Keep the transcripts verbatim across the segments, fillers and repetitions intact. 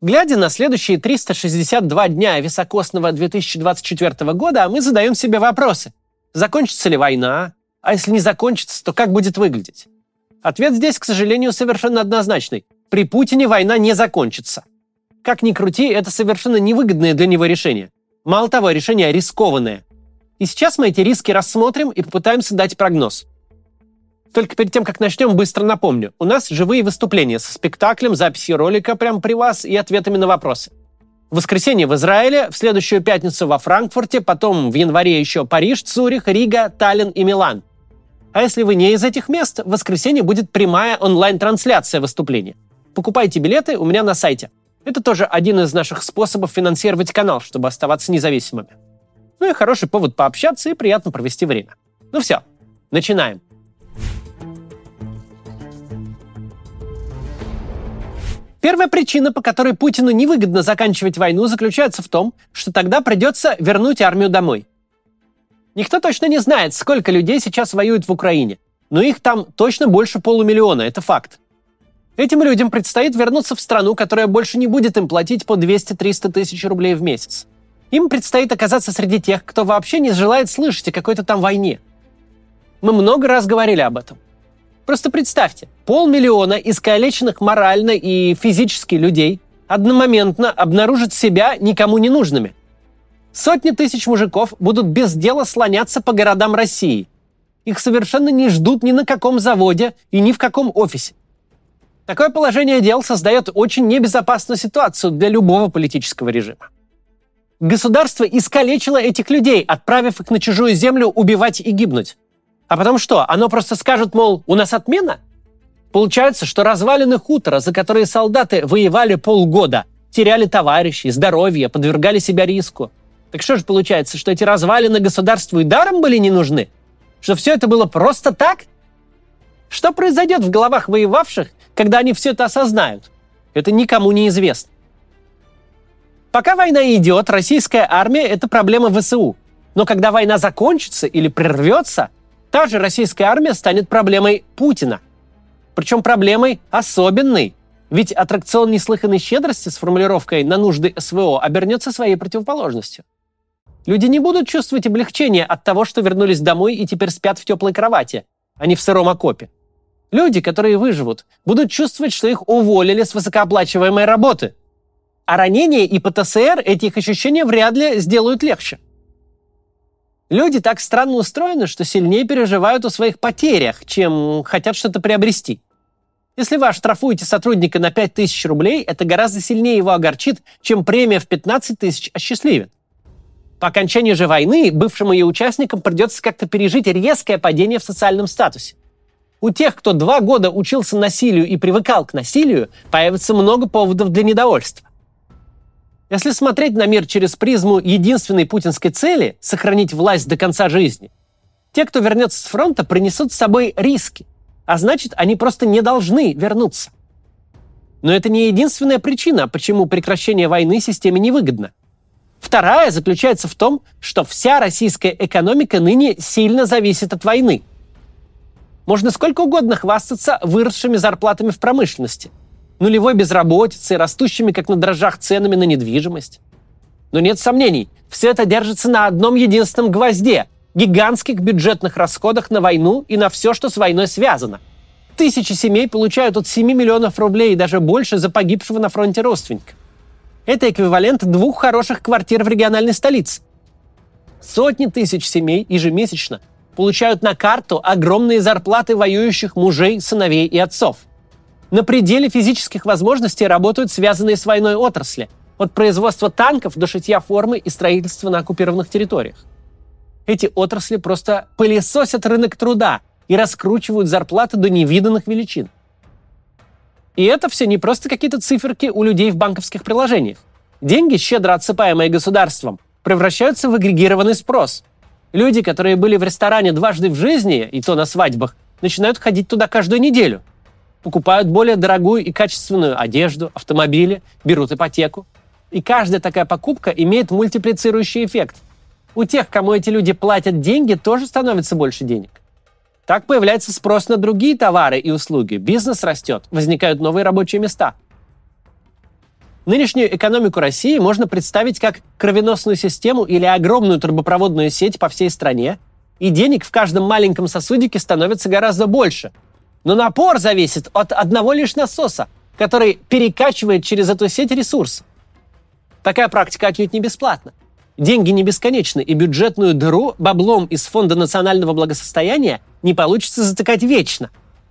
Глядя на следующие триста шестьдесят два дня високосного две тысячи двадцать четвёртого года, мы задаем себе вопросы. Закончится ли война? А если не закончится, то как будет выглядеть? Ответ здесь, к сожалению, совершенно однозначный. При Путине война не закончится. Как ни крути, это совершенно невыгодное для него решение. Мало того, решение рискованное. И сейчас мы эти риски рассмотрим и попытаемся дать прогноз. Только перед тем, как начнем, быстро напомню. У нас живые выступления со спектаклем, записью ролика прямо при вас и ответами на вопросы. В воскресенье в Израиле, в следующую пятницу во Франкфурте, потом в январе еще Париж, Цюрих, Рига, Таллин и Милан. А если вы не из этих мест, в воскресенье будет прямая онлайн-трансляция выступления. Покупайте билеты у меня на сайте. Это тоже один из наших способов финансировать канал, чтобы оставаться независимыми. Ну и хороший повод пообщаться и приятно провести время. Ну все, начинаем. Первая причина, по которой Путину невыгодно заканчивать войну, заключается в том, что тогда придется вернуть армию домой. Никто точно не знает, сколько людей сейчас воюют в Украине, но их там точно больше полумиллиона, это факт. Этим людям предстоит вернуться в страну, которая больше не будет им платить по двести-триста тысяч рублей в месяц. Им предстоит оказаться среди тех, кто вообще не желает слышать о какой-то там войне. Мы много раз говорили об этом. Просто представьте, полмиллиона искалеченных морально и физически людей одномоментно обнаружат себя никому не нужными. Сотни тысяч мужиков будут без дела слоняться по городам России. Их совершенно не ждут ни на каком заводе и ни в каком офисе. Такое положение дел создает очень небезопасную ситуацию для любого политического режима. Государство искалечило этих людей, отправив их на чужую землю убивать и гибнуть. А потом что, оно просто скажет, мол, у нас отмена? Получается, что развалины хутора, за которые солдаты воевали полгода, теряли товарищей, здоровье, подвергали себя риску. Так что же получается, что эти развалины государству и даром были не нужны? Что все это было просто так? Что произойдет в головах воевавших, когда они все это осознают? Это никому не известно. Пока война идет, российская армия – это проблема ВСУ. Но когда война закончится или прервется, та же российская армия станет проблемой Путина. Причем проблемой особенной, ведь аттракцион неслыханной щедрости с формулировкой «на нужды СВО» обернется своей противоположностью. Люди не будут чувствовать облегчения от того, что вернулись домой и теперь спят в теплой кровати, а не в сыром окопе. Люди, которые выживут, будут чувствовать, что их уволили с высокооплачиваемой работы. А ранения и ПТСР эти их ощущения вряд ли сделают легче. Люди так странно устроены, что сильнее переживают о своих потерях, чем хотят что-то приобрести. Если вы оштрафуете сотрудника на пять тысяч рублей, это гораздо сильнее его огорчит, чем премия в пятнадцать тысяч осчастливит. По окончании же войны бывшим ее участникам придется как-то пережить резкое падение в социальном статусе. У тех, кто два года учился насилию и привыкал к насилию, появится много поводов для недовольства. Если смотреть на мир через призму единственной путинской цели – сохранить власть до конца жизни, те, кто вернется с фронта, принесут с собой риски, а значит, они просто не должны вернуться. Но это не единственная причина, почему прекращение войны системе невыгодно. Вторая заключается в том, что вся российская экономика ныне сильно зависит от войны. Можно сколько угодно хвастаться выросшими зарплатами в промышленности, нулевой безработицей, растущими как на дрожжах ценами на недвижимость. Но нет сомнений, все это держится на одном единственном гвозде – гигантских бюджетных расходах на войну и на все, что с войной связано. Тысячи семей получают от семи миллионов рублей и даже больше за погибшего на фронте родственника. Это эквивалент двух хороших квартир в региональной столице. Сотни тысяч семей ежемесячно получают на карту огромные зарплаты воюющих мужей, сыновей и отцов. На пределе физических возможностей работают связанные с войной отрасли, от производства танков до шитья формы и строительства на оккупированных территориях. Эти отрасли просто пылесосят рынок труда и раскручивают зарплаты до невиданных величин. И это все не просто какие-то циферки у людей в банковских приложениях. Деньги, щедро отсыпаемые государством, превращаются в агрегированный спрос. Люди, которые были в ресторане дважды в жизни, и то на свадьбах, начинают ходить туда каждую неделю. Покупают более дорогую и качественную одежду, автомобили, берут ипотеку. И каждая такая покупка имеет мультиплицирующий эффект. У тех, кому эти люди платят деньги, тоже становится больше денег. Так появляется спрос на другие товары и услуги, бизнес растет, возникают новые рабочие места. Нынешнюю экономику России можно представить как кровеносную систему или огромную трубопроводную сеть по всей стране, и денег в каждом маленьком сосудике становится гораздо больше. Но напор зависит от одного лишь насоса, который перекачивает через эту сеть ресурс. Такая практика отнюдь не бесплатна. Деньги не бесконечны, и бюджетную дыру баблом из Фонда национального благосостояния не получится затыкать вечно.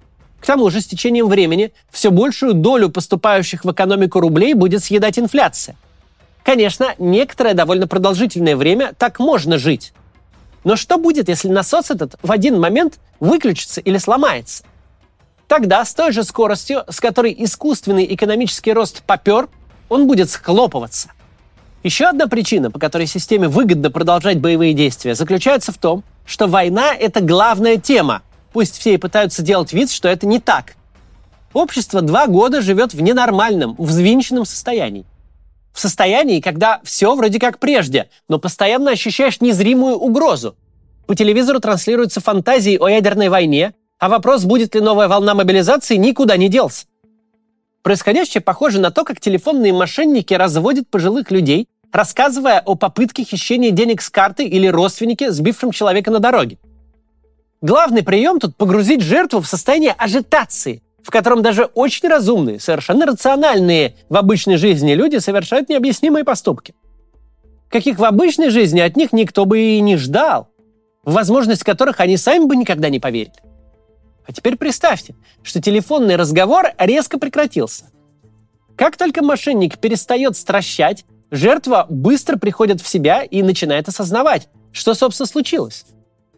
К тому же, с течением времени все большую долю поступающих в экономику рублей будет съедать инфляция. Конечно, некоторое довольно продолжительное время так можно жить. Но что будет, если насос этот в один момент выключится или сломается? Тогда с той же скоростью, с которой искусственный экономический рост попер, он будет схлопываться. Еще одна причина, по которой системе выгодно продолжать боевые действия, заключается в том, что война – это главная тема. Пусть все и пытаются делать вид, что это не так. Общество два года живет в ненормальном, взвинченном состоянии. В состоянии, когда все вроде как прежде, но постоянно ощущаешь незримую угрозу. По телевизору транслируются фантазии о ядерной войне, а вопрос, будет ли новая волна мобилизации, никуда не делся. Происходящее похоже на то, как телефонные мошенники разводят пожилых людей, рассказывая о попытке хищения денег с карты или родственнике, сбившем человека на дороге. Главный прием тут – погрузить жертву в состояние ажитации, в котором даже очень разумные, совершенно рациональные в обычной жизни люди совершают необъяснимые поступки. Каких в обычной жизни от них никто бы и не ждал, в возможность которых они сами бы никогда не поверили. А теперь представьте, что телефонный разговор резко прекратился. Как только мошенник перестает стращать, жертва быстро приходит в себя и начинает осознавать, что, собственно, случилось.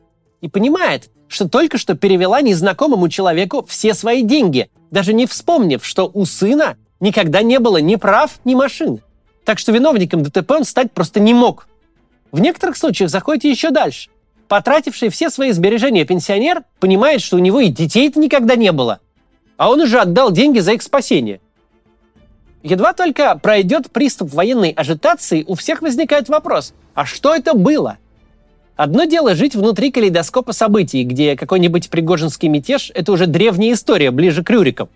И понимает, что только что перевела незнакомому человеку все свои деньги, даже не вспомнив, что у сына никогда не было ни прав, ни машины. Так что виновником ДТП он стать просто не мог. В некоторых случаях заходите еще дальше. Потративший все свои сбережения пенсионер понимает, что у него и детей-то никогда не было, а он уже отдал деньги за их спасение. Едва только пройдет приступ военной ажитации, у всех возникает вопрос: а что это было? Одно дело жить внутри калейдоскопа событий, где какой-нибудь пригожинский мятеж – это уже древняя история, ближе к Рюрикам.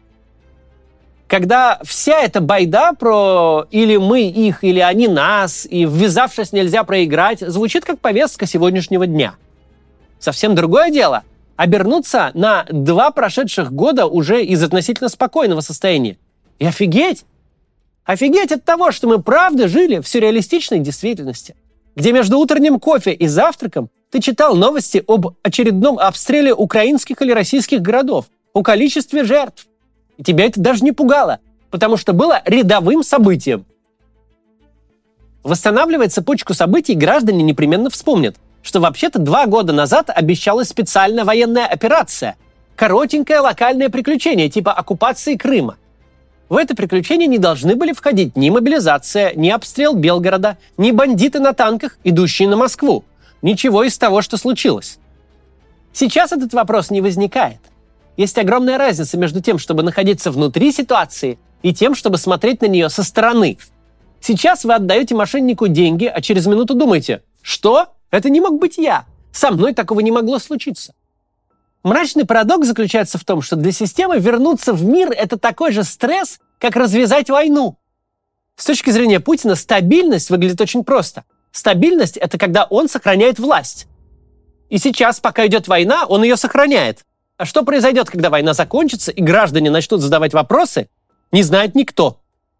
Когда вся эта байда про «или мы их, или они нас», и «ввязавшись нельзя проиграть» звучит как повестка сегодняшнего дня. Совсем другое дело – обернуться на два прошедших года уже из относительно спокойного состояния. И офигеть! Офигеть от того, что мы правда жили в сюрреалистичной действительности, где между утренним кофе и завтраком ты читал новости об очередном обстреле украинских или российских городов, о количестве жертв. И тебя это даже не пугало, потому что было рядовым событием. Восстанавливая цепочку событий, граждане непременно вспомнят, что вообще-то два года назад обещалась специальная военная операция, коротенькое локальное приключение типа оккупации Крыма. В это приключение не должны были входить ни мобилизация, ни обстрел Белгорода, ни бандиты на танках, идущие на Москву. Ничего из того, что случилось. Сейчас этот вопрос не возникает. Есть огромная разница между тем, чтобы находиться внутри ситуации, и тем, чтобы смотреть на нее со стороны. Сейчас вы отдаете мошеннику деньги, а через минуту думаете: что? Это не мог быть я. Со мной такого не могло случиться. Мрачный парадокс заключается в том, что для системы вернуться в мир – это такой же стресс, как развязать войну. С точки зрения Путина стабильность выглядит очень просто. Стабильность – это когда он сохраняет власть. И сейчас, пока идет война, он ее сохраняет. А что произойдет, когда война закончится и граждане начнут задавать вопросы, не знает никто.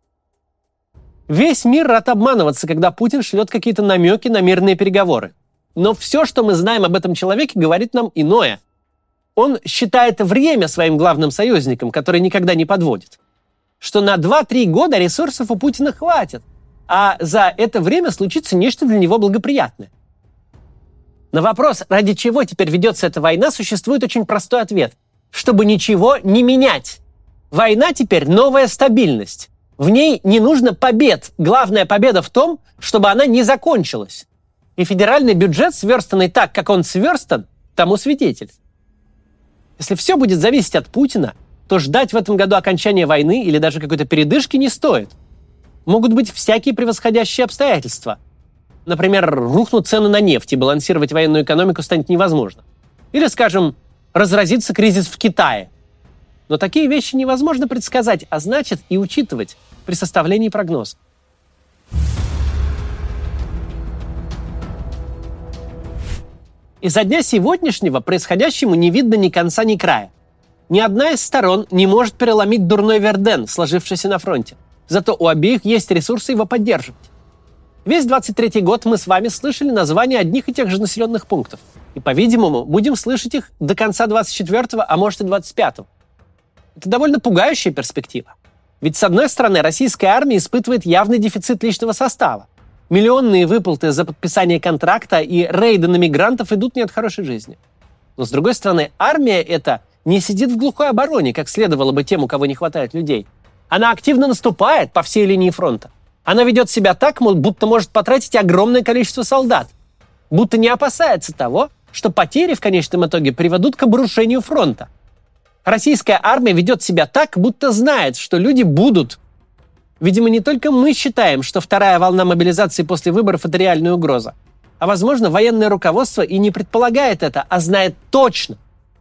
Весь мир рад обманываться, когда Путин шлет какие-то намеки на мирные переговоры. Но все, что мы знаем об этом человеке, говорит нам иное. Он считает время своим главным союзником, который никогда не подводит. Что на два-три года ресурсов у Путина хватит, а за это время случится нечто для него благоприятное. На вопрос, ради чего теперь ведется эта война, существует очень простой ответ. Чтобы ничего не менять. Война теперь новая стабильность. В ней не нужно побед. Главная победа в том, чтобы она не закончилась. И федеральный бюджет, сверстанный так, как он сверстан, тому свидетель. Если все будет зависеть от Путина, то ждать в этом году окончания войны или даже какой-то передышки не стоит. Могут быть всякие превосходящие обстоятельства. Например, рухнут цены на нефть, и балансировать военную экономику станет невозможно. Или, скажем, разразится кризис в Китае. Но такие вещи невозможно предсказать, а значит и учитывать при составлении прогноза. Из-за дня сегодняшнего происходящему не видно ни конца, ни края. Ни одна из сторон не может переломить дурной Верден, сложившийся на фронте. Зато у обеих есть ресурсы его поддерживать. Весь двадцать третий год мы с вами слышали названия одних и тех же населенных пунктов. И, по-видимому, будем слышать их до конца двадцать четвёртого, а может и двадцать пятого. Это довольно пугающая перспектива. Ведь, с одной стороны, российская армия испытывает явный дефицит личного состава. Миллионные выплаты за подписание контракта и рейды на мигрантов идут не от хорошей жизни. Но, с другой стороны, армия эта не сидит в глухой обороне, как следовало бы тем, у кого не хватает людей. Она активно наступает по всей линии фронта. Она ведет себя так, мол, будто может потратить огромное количество солдат. Будто не опасается того, что потери в конечном итоге приведут к обрушению фронта. Российская армия ведет себя так, будто знает, что люди будут. Видимо, не только мы считаем, что вторая волна мобилизации после выборов – это реальная угроза. А, возможно, военное руководство и не предполагает это, а знает точно.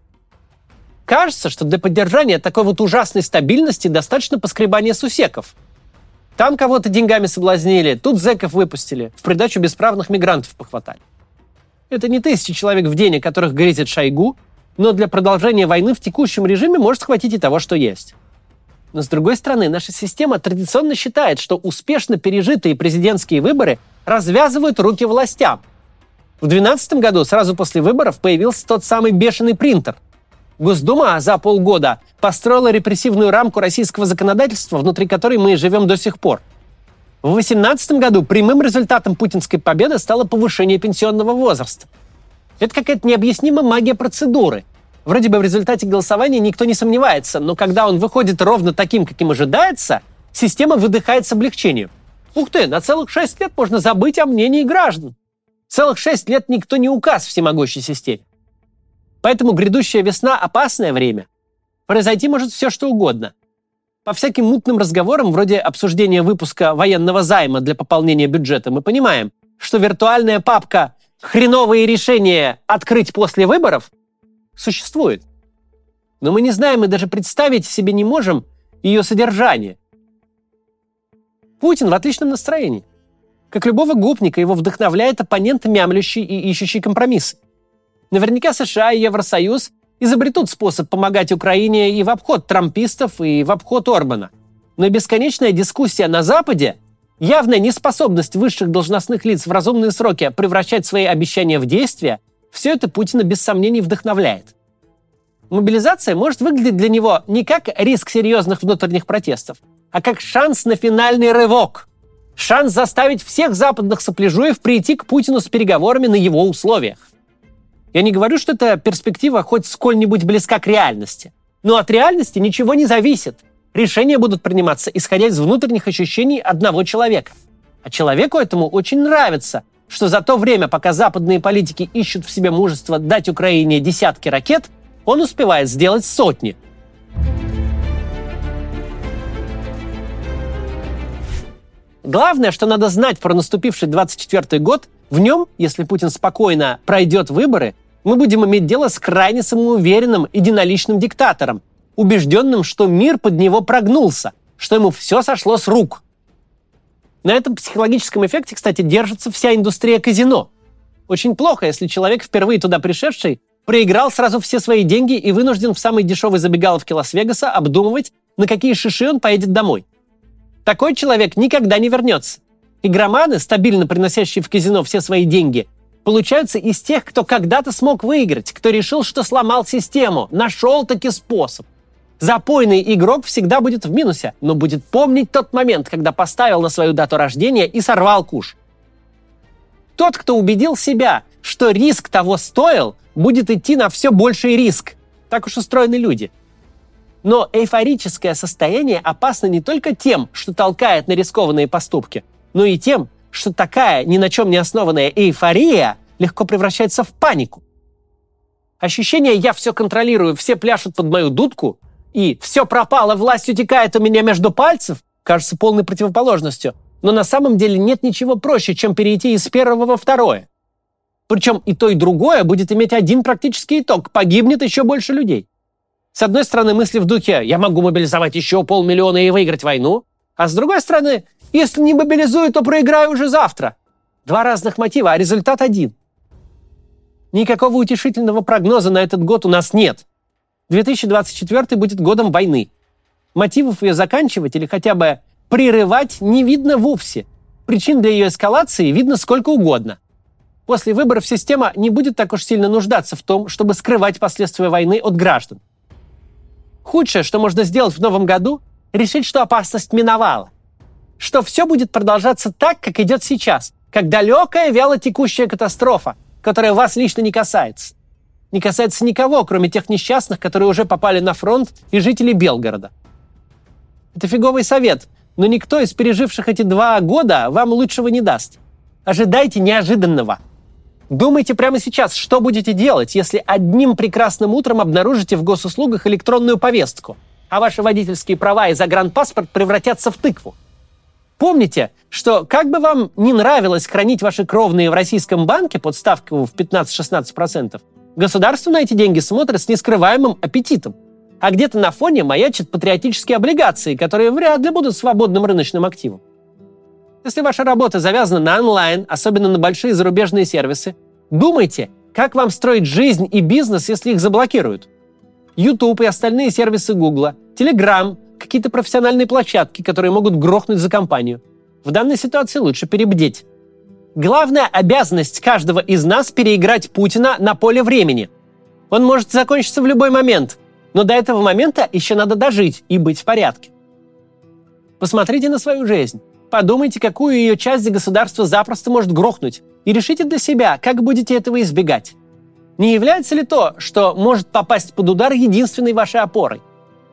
Кажется, что для поддержания такой вот ужасной стабильности достаточно поскребания сусеков. Там кого-то деньгами соблазнили, тут зэков выпустили, в придачу бесправных мигрантов похватали. Это не тысячи человек в день, о которых грезит Шойгу, но для продолжения войны в текущем режиме может хватить и того, что есть. Но, с другой стороны, наша система традиционно считает, что успешно пережитые президентские выборы развязывают руки властям. В две тысячи двенадцатом году, сразу после выборов, появился тот самый бешеный принтер. Госдума за полгода построила репрессивную рамку российского законодательства, внутри которой мы живем до сих пор. В две тысячи восемнадцатом году прямым результатом путинской победы стало повышение пенсионного возраста. Это какая-то необъяснимая магия процедуры. Вроде бы в результате голосования никто не сомневается, но когда он выходит ровно таким, каким ожидается, система выдыхает с облегчением. Ух ты, на целых шесть лет можно забыть о мнении граждан. Целых шесть лет никто не указ всемогущей системе. Поэтому грядущая весна – опасное время. Произойти может все, что угодно. По всяким мутным разговорам, вроде обсуждения выпуска военного займа для пополнения бюджета, мы понимаем, что виртуальная папка «Хреновые решения открыть после выборов» существует. Но мы не знаем и даже представить себе не можем ее содержание. Путин в отличном настроении. Как любого гопника, его вдохновляет оппонент, мямлящий и ищущий компромиссы. Наверняка США и Евросоюз изобретут способ помогать Украине и в обход трампистов, и в обход Орбана. Но бесконечная дискуссия на Западе, явная неспособность высших должностных лиц в разумные сроки превращать свои обещания в действия, все это Путина без сомнений вдохновляет. Мобилизация может выглядеть для него не как риск серьезных внутренних протестов, а как шанс на финальный рывок. Шанс заставить всех западных сопляжуев прийти к Путину с переговорами на его условиях. Я не говорю, что эта перспектива хоть сколь-нибудь близка к реальности. Но от реальности ничего не зависит. Решения будут приниматься, исходя из внутренних ощущений одного человека. А человеку этому очень нравится, что за то время, пока западные политики ищут в себе мужество дать Украине десятки ракет, он успевает сделать сотни. Главное, что надо знать про наступивший двадцать четвёртый год, в нем, если Путин спокойно пройдет выборы, мы будем иметь дело с крайне самоуверенным, единоличным диктатором, убежденным, что мир под него прогнулся, что ему все сошло с рук. На этом психологическом эффекте, кстати, держится вся индустрия казино. Очень плохо, если человек, впервые туда пришедший, проиграл сразу все свои деньги и вынужден в самой дешевой забегаловке Лас-Вегаса обдумывать, на какие шиши он поедет домой. Такой человек никогда не вернется. Игроманы, стабильно приносящие в казино все свои деньги, получаются из тех, кто когда-то смог выиграть, кто решил, что сломал систему, нашел-таки способ. Запойный игрок всегда будет в минусе, но будет помнить тот момент, когда поставил на свою дату рождения и сорвал куш. Тот, кто убедил себя, что риск того стоил, будет идти на все больший риск. Так уж устроены люди. Но эйфорическое состояние опасно не только тем, что толкает на рискованные поступки, но и тем, что такая ни на чем не основанная эйфория легко превращается в панику. Ощущение «я все контролирую, все пляшут под мою дудку» и «все пропало, власть утекает у меня между пальцев» кажется полной противоположностью, но на самом деле нет ничего проще, чем перейти из первого во второе. Причем и то, и другое будет иметь один практический итог – погибнет еще больше людей. С одной стороны, мысли в духе «я могу мобилизовать еще полмиллиона и выиграть войну», а с другой стороны «если не мобилизую, то проиграю уже завтра». Два разных мотива, а результат один. Никакого утешительного прогноза на этот год у нас нет. две тысячи двадцать четвёртый будет годом войны. Мотивов ее заканчивать или хотя бы прерывать не видно вовсе. Причин для ее эскалации видно сколько угодно. После выборов система не будет так уж сильно нуждаться в том, чтобы скрывать последствия войны от граждан. Худшее, что можно сделать в новом году, решить, что опасность миновала. Что все будет продолжаться так, как идет сейчас, как далекая вялотекущая катастрофа, которая вас лично не касается. Не касается никого, кроме тех несчастных, которые уже попали на фронт, и жителей Белгорода. Это фиговый совет, но никто из переживших эти два года вам лучшего не даст. Ожидайте неожиданного. Думайте прямо сейчас, что будете делать, если одним прекрасным утром обнаружите в госуслугах электронную повестку, а ваши водительские права и загранпаспорт превратятся в тыкву. Помните, что как бы вам не нравилось хранить ваши кровные в российском банке под ставку в пятнадцать-шестнадцать процентов, государство на эти деньги смотрит с нескрываемым аппетитом. А где-то на фоне маячат патриотические облигации, которые вряд ли будут свободным рыночным активом. Если ваша работа завязана на онлайн, особенно на большие зарубежные сервисы, думайте, как вам строить жизнь и бизнес, если их заблокируют. YouTube и остальные сервисы Google, Telegram, какие-то профессиональные площадки, которые могут грохнуть за компанию. В данной ситуации лучше перебдеть. Главная обязанность каждого из нас – переиграть Путина на поле времени. Он может закончиться в любой момент, но до этого момента еще надо дожить и быть в порядке. Посмотрите на свою жизнь. Подумайте, какую ее часть государства запросто может грохнуть, и решите для себя, как будете этого избегать. Не является ли то, что может попасть под удар, единственной вашей опорой?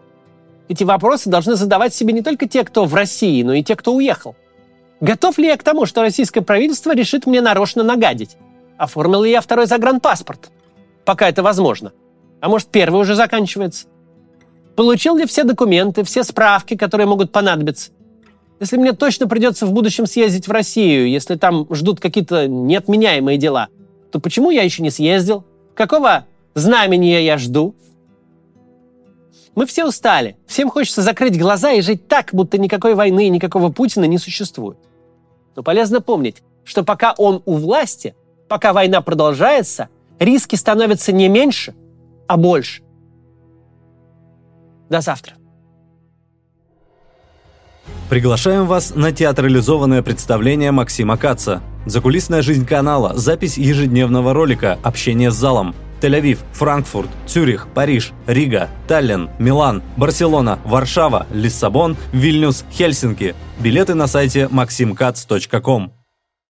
Эти вопросы должны задавать себе не только те, кто в России, но и те, кто уехал. Готов ли я к тому, что российское правительство решит мне нарочно нагадить? Оформил ли я второй загранпаспорт? Пока это возможно. А может, первый уже заканчивается? Получил ли все документы, все справки, которые могут понадобиться? Если мне точно придется в будущем съездить в Россию, если там ждут какие-то неотменяемые дела, то почему я еще не съездил? Какого знамения я жду? Мы все устали. Всем хочется закрыть глаза и жить так, будто никакой войны и никакого Путина не существует. Но полезно помнить, что пока он у власти, пока война продолжается, риски становятся не меньше, а больше. До завтра. Приглашаем вас на театрализованное представление Максима Каца. Закулисная жизнь канала, запись ежедневного ролика, общение с залом. Тель-Авив, Франкфурт, Цюрих, Париж, Рига, Таллин, Милан, Барселона, Варшава, Лиссабон, Вильнюс, Хельсинки. Билеты на сайте максим кац точка ком.